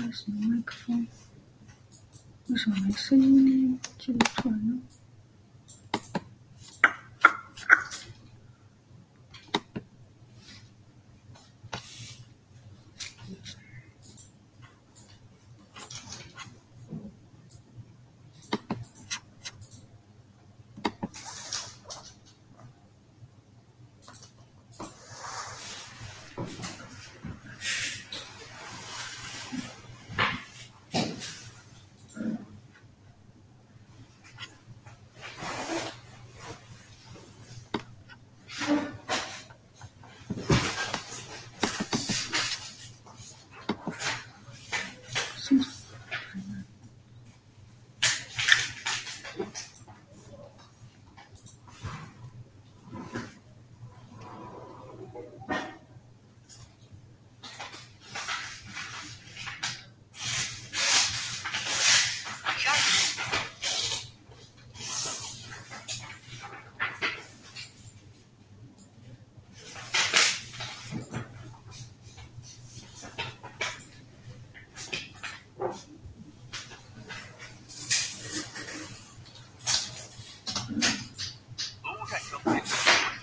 使用麦克风。为什么没声音呢？记录错了哟。